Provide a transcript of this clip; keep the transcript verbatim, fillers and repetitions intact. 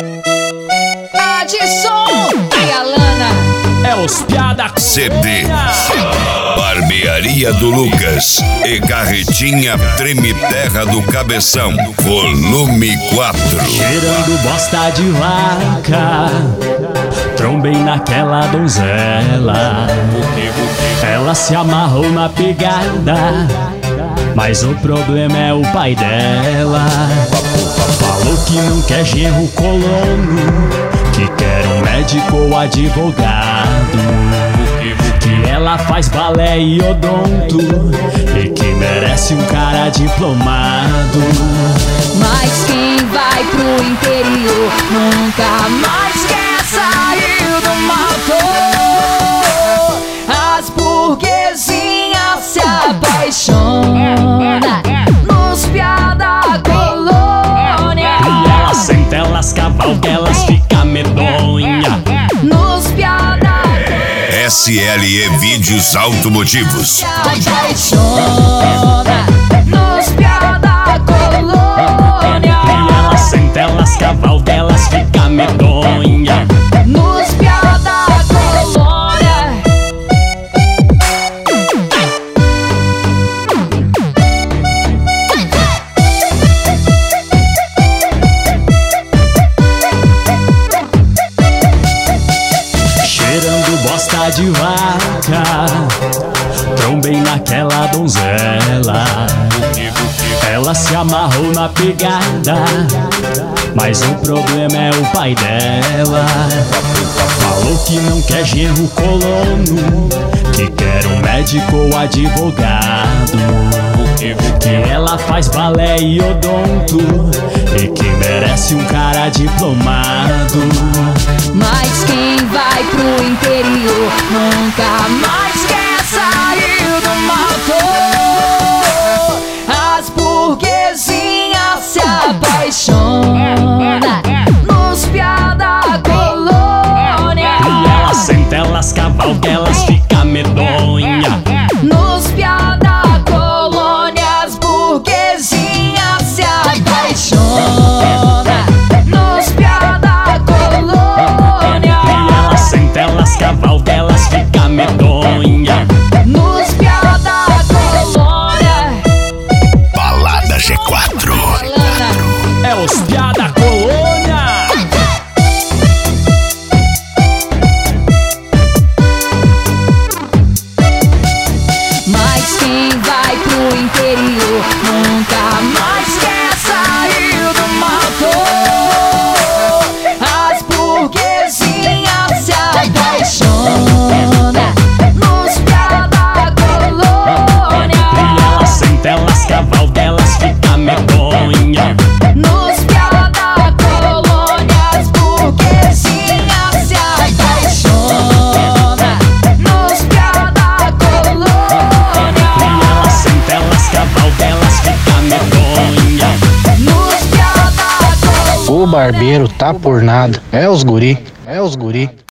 Adson e Alana. É os piada C D, Barbearia do Lucas e Carretinha Treme Terra do Cabeção, volume quatro. Cheirando bosta de vaca, trombei naquela donzela. Ela se amarrou na pegada, mas o problema é o pai dela. Falou que não quer genro colono, que quer um médico ou advogado, que ela faz balé e odonto e que merece um cara diplomado. Mas quem vai pro interior nunca mais quer sair do mato. As burguesinhas se apaixonam nos piada colônia. E elas senta, elas cavalgam, elas ficam medonha. Nos piada S L E Vídeos Automotivos. se apaixona nos piada colônia. E elas senta, elas cavalgam, elas ficam medonha. Nos piada colônia. Cheirando bosta de vaca, trombei naquela donzela. Ela se amarrou na pegada, mas o problema é o pai dela. Falou que não quer genro colono, que quer um médico ou advogado, que ela faz balé e odonto e que merece um cara diplomado. Mas quem vai pro interior nunca mais quer sair do mato. As burguesinhas se apaixonam nos piada colônia. E elas senta, elas cavalgam, elas ficam medonha. Nos piada colônia, as burguesinhas se apaixonam nos piada colônia. E elas senta, elas cavalgam, elas ficam medonha. Nos piada colônia. Balada G quatro. É os piada colônia. Mas quem vai pro interior nunca mais quer sair do mato. As burguesinhas se apaixonam nos piada colônia. E elas senta, elas cavalgam, elas ficam medonha. Nos piada colônia, as burguesinhas se apaixonam nos piada colônia. E elas senta, elas cavalgam, elas ficam medonha. Nos piada colônia. O barbeiro tá por nada. É os guri, é os guri.